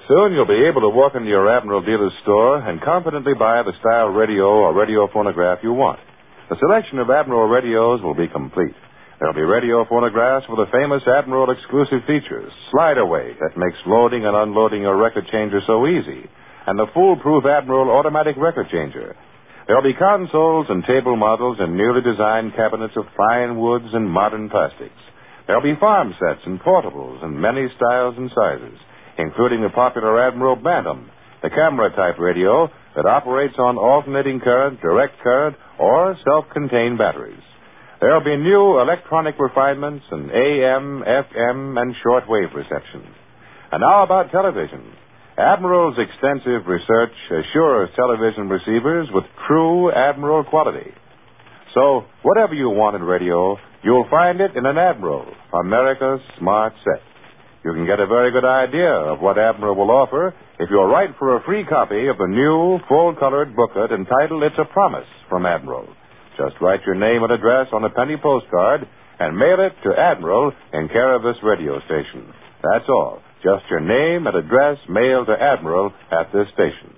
Soon you'll be able to walk into your Admiral dealer's store and confidently buy the style radio or radio phonograph you want. The selection of Admiral radios will be complete. There'll be radio phonographs with the famous Admiral exclusive features, slide away that makes loading and unloading your record changer so easy, and the foolproof Admiral automatic record changer. There'll be consoles and table models in newly designed cabinets of fine woods and modern plastics. There'll be farm sets and portables in many styles and sizes, including the popular Admiral Bantam, the camera-type radio that operates on alternating current, direct current, or self-contained batteries. There'll be new electronic refinements in AM, FM, and shortwave reception. And now about television. Admiral's extensive research assures television receivers with true Admiral quality. So, whatever you want in radio, you'll find it in an Admiral, America's smart set. You can get a very good idea of what Admiral will offer if you'll write for a free copy of the new, full-colored booklet entitled It's a Promise from Admiral. Just write your name and address on a penny postcard and mail it to Admiral in care of this radio station. That's all. Just your name and address mailed to Admiral at this station.